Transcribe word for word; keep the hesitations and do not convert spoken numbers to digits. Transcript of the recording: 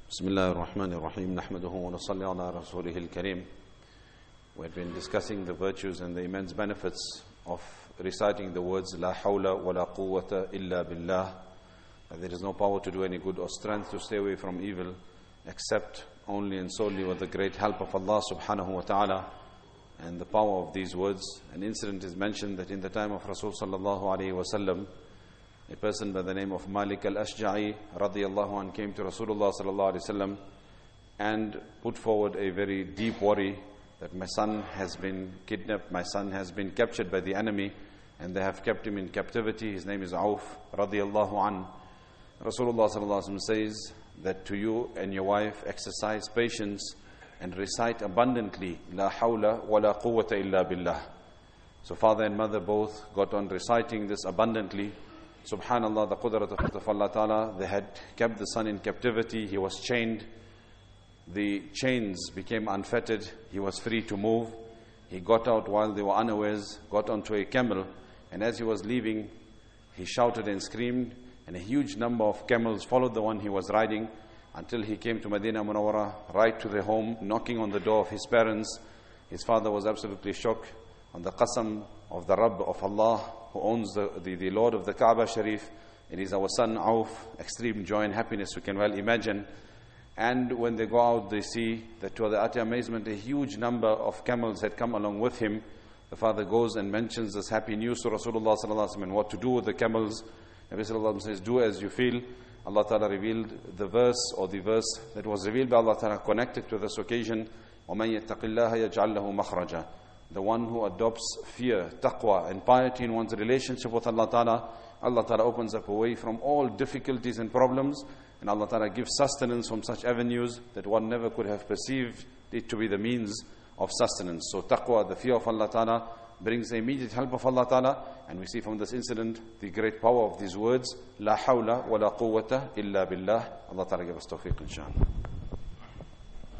Bismillah ar-Rahman ar-Rahim. Nahmaduhu wa nusalli ala rasulih al-Kareem. We've been discussing the virtues and the immense benefits of reciting the words La hawla wa la quwwata illa billah. That there is no power to do any good or strength to stay away from evil except only and solely with the great help of Allah subhanahu wa ta'ala. And the power of these words, an incident is mentioned that in the time of Rasul sallallahu alayhi wa sallam, a person by the name of Malik al-Ashja'i radiyallahu anh came to Rasulullah sallallahu alayhi wa sallam and put forward a very deep worry that my son has been kidnapped, my son has been captured by the enemy and they have kept him in captivity. His name is Auf radiyallahu anh. Rasulullah sallallahu alayhi wa sallam says that to you and your wife exercise patience and recite abundantly La hawla wa la quwwata illa billah. So father and mother both got on reciting this abundantly. Subhanallah, the qudrat of Allah Ta'ala, they had kept the son in captivity, he was chained, the chains became unfettered, he was free to move. He got out while they were unawares, got onto a camel, and as he was leaving, he shouted and screamed, and a huge number of camels followed the one he was riding until he came to Medina Munawwara, right to the home, knocking on the door of his parents. His father was absolutely shocked. On the qasam of the Rabb of Allah, who owns the, the, the Lord of the Kaaba Sharif, it is our son Auf. Extreme joy and happiness you can well imagine. And when they go out, they see that to their utter amazement, a huge number of camels had come along with him. The father goes and mentions this happy news to Rasulullah sallallahu alaihi wasallam and what to do with the camels. Nabi sallallahu alaihi wasallam says, do as you feel. Allah Ta'ala revealed the verse or the verse that was revealed by Allah Ta'ala connected to this occasion. وَمَنْ يَتَّقِ اللَّهَ يَجْعَلْ لَهُ مَخْرَجًا. The one who adopts fear, taqwa and piety in one's relationship with Allah Ta'ala, Allah Ta'ala opens up a way from all difficulties and problems, and Allah Ta'ala gives sustenance from such avenues that one never could have perceived it to be the means of sustenance. So taqwa, the fear of Allah Ta'ala, brings the immediate help of Allah Ta'ala, and we see from this incident the great power of these words, La hawla wa la quwwata illa billah. Allah Ta'ala give us tawfiq inshaAllah.